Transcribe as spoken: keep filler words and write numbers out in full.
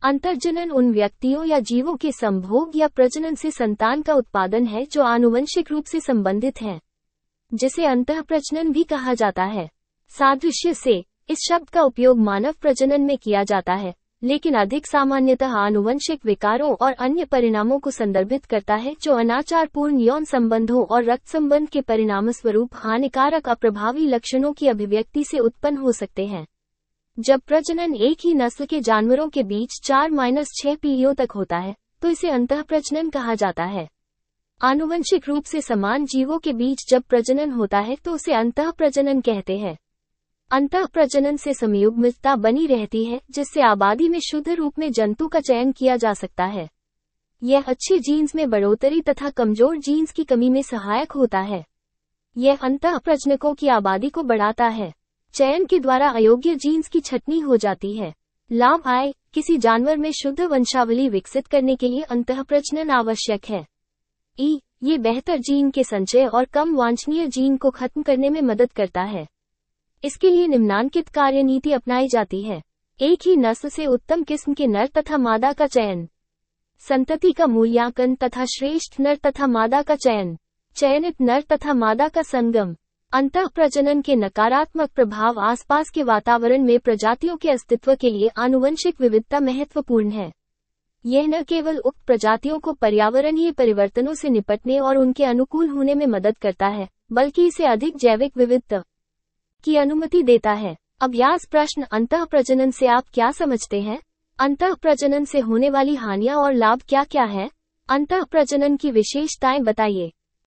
अंतर्जनन उन व्यक्तियों या जीवों के संभोग या प्रजनन से संतान का उत्पादन है जो आनुवंशिक रूप से संबंधित हैं, जिसे अंतःप्रजनन भी कहा जाता है। सादृश्य से, इस शब्द का उपयोग मानव प्रजनन में किया जाता है, लेकिन अधिक सामान्यतः आनुवंशिक विकारों और अन्य परिणामों को संदर्भित करता है जो अनाचारपूर्ण यौन संबंधों और रक्त संबंध के परिणामस्वरूप हानिकारक अप्रभावी लक्षणों की अभिव्यक्ति से उत्पन्न हो सकते हैं। जब प्रजनन एक ही नस्ल के जानवरों के बीच चार माइनस छह पीढ़ियों तक होता है, तो इसे अंतःप्रजनन कहा जाता है। आनुवंशिक रूप से समान जीवों के बीच जब प्रजनन होता है तो उसे अंतःप्रजनन कहते हैं। अंतःप्रजनन से संयुग्मितता बनी रहती है, जिससे आबादी में शुद्ध रूप में जंतु का चयन किया जा सकता है। यह अच्छे जीन्स में बढ़ोतरी तथा कमजोर जीन्स की कमी में सहायक होता है। यह अंतःप्रजनकों की आबादी को बढ़ाता है। चयन के द्वारा अयोग्य जीन्स की छटनी हो जाती है। लाभ आय, किसी जानवर में शुद्ध वंशावली विकसित करने के लिए अंतःप्रजनन आवश्यक है। ई, ये बेहतर जीन के संचय और कम वांछनीय जीन को खत्म करने में मदद करता है। इसके लिए निम्नांकित कार्यनीति अपनाई जाती है। एक ही नस्ल से उत्तम किस्म के नर तथा मादा का चयन, संतति का मूल्यांकन तथा श्रेष्ठ नर तथा मादा का चयन, चयनित नर तथा मादा का संगम। अंतःप्रजनन के नकारात्मक प्रभाव आसपास के वातावरण में प्रजातियों के अस्तित्व के लिए आनुवंशिक विविधता महत्वपूर्ण है। यह न केवल उक्त प्रजातियों को पर्यावरणीय परिवर्तनों से निपटने और उनके अनुकूल होने में मदद करता है, बल्कि इसे अधिक जैविक विविधता की अनुमति देता है। अभ्यास प्रश्न: अंतःप्रजनन से आप क्या समझते हैं? अंतःप्रजनन से होने वाली हानियां और लाभ क्या क्या हैं? अंतःप्रजनन की विशेषताएं बताइए।